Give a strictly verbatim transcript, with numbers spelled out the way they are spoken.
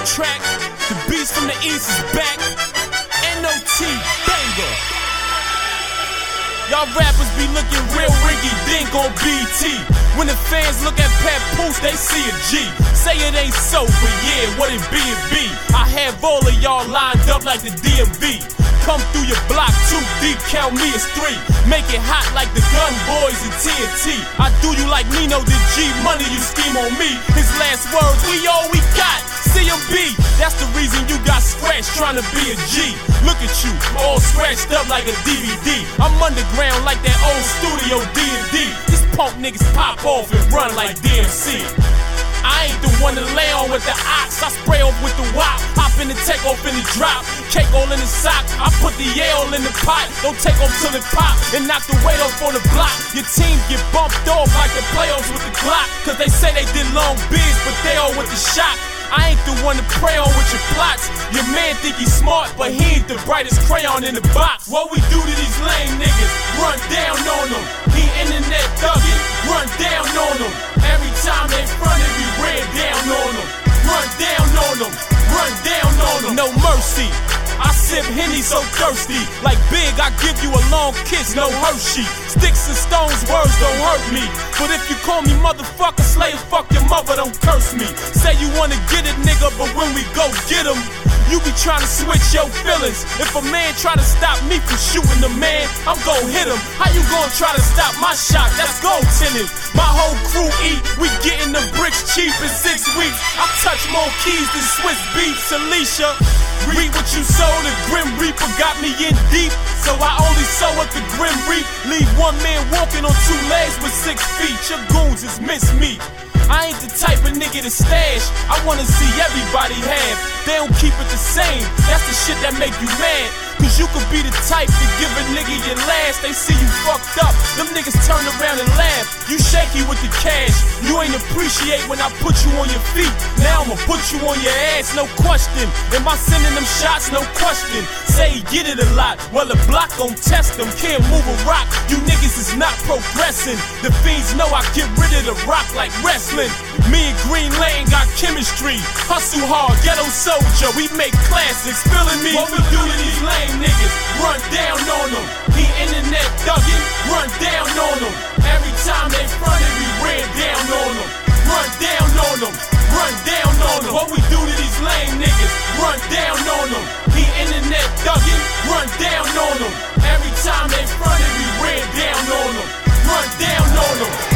track. The beast from the east is back. N O T banger. Y'all rappers be looking real rinky dink on B T. When the fans look at Papoose, they see a G. Say it ain't so, but yeah, what it be, it be. I have all of y'all lined up like the D M V. Come through your block too deep, count me as three. Make it hot like the Gun Boys and T N T. I do you like Nino did G Money, you scheme on me. His last words, we all we got. C M B, that's the reason you got scratched trying to be a G. Look at you, all scratched up like a D V D. I'm underground like that old studio D and D. These punk niggas pop off and run like D M C. I ain't the one to lay on with the ox. I spray off with the wop, hop in the take off in the drop. Cake all in the sock, I put the Yale in the pot. Don't take off till it pop and knock the weight off on the block. Your team get bumped off like the playoffs with the Glock. Cause they say they did long bids, but they all with the shot. I ain't the one to prey on with your plots. Your man think he's smart, but he ain't the brightest crayon in the box. What we do to these lame niggas, run down on them. He internet thuggin', run down on them. Every time they fronted, we ran down on them. Run down on them, run down on them. No mercy, I sip Henny so thirsty. Like Big, I give you a long kiss, no Hershey. Sticks and stones, words don't hurt me. But if you call me motherfucker, slayer, fuck your mother, don't curse me. Say you wanna get it, nigga, but when we go get him, you be trying to switch your feelings. If a man try to stop me from shooting the man, I'm gon' hit him. How you gon' try to stop my shot? That's gold tinted. My whole crew eat, we getting the bricks cheap in six weeks. I touch more keys than Swiss beats, Alicia. Read what you sow, the Grim Reaper got me in deep. So I only sow at the Grim Reap. Leave one man walking on two legs with six feet. Your goons is mincemeat. I ain't the type of nigga to stash. I wanna see everybody have. They don't keep it the same. That's the shit that make you mad. Cause you could be the type to give a nigga your last. They see you fucked up, them niggas turn around and laugh. You shaky with the cash, you ain't appreciate when I put you on your feet. Now I'ma put you on your ass, no question. Am I sending them shots? No question. Say he get it a lot, well the block gon' test them. Can't move a rock, you niggas is not progressing. The fiends know I get rid of the rock like wrestling. Me and Green Lane got chemistry. Hustle hard, ghetto soldier, we make classics. Feeling me, what we do to these lame niggas, run down on them. He internet thuggin', run down on them. Every time they fronted, we ran down on them. Run down on them, run down on them. What we do to these lame niggas, run down on them. He internet thuggin', run down on them. Every time they fronted, we ran down on them. Run down on them.